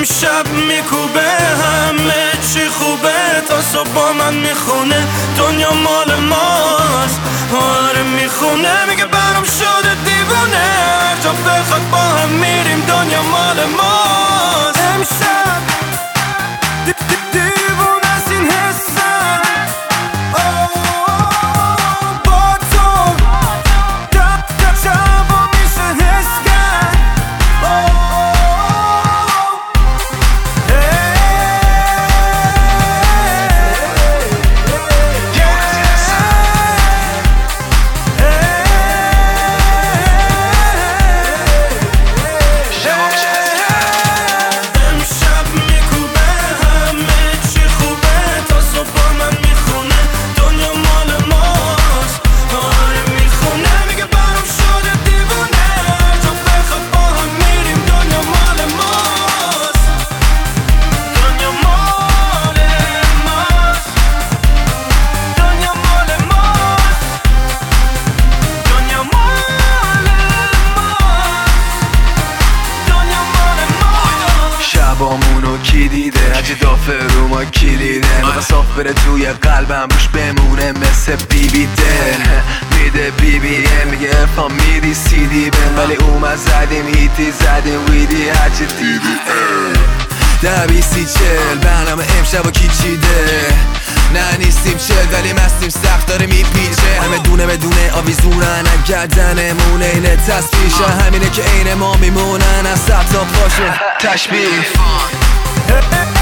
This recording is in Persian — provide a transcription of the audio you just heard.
امشب میکوبه همه چی خوبه، تا صبح با من میخونه دنیا مال ماست. آره میخونه میگه برام شده دیوونه، هر جا بخواد با هم میریم دنیا مال ماست. امشب دیوونه است این حسم، با تو شبا میشه حس کرد. شبامونو کی دیده، هرچی دافه رو ما کلیده، صاف بره توی قلبم روش بمونه مثل بیبی دل. میده بیبی میگه افام میدی سیدی بن، ولی اومد زدیم هیتی زدیم ویدی هرچی دیدی. 10-20-40 برنامه امشب و کی چیده، نه نیستیم چل ولی مستیم سخت داره میپیچه. همه دونه بدونه آویزونن گردنمونه، اینه تصفیشه همینه که عین ما میمونن از سطح پاشون تشبیه.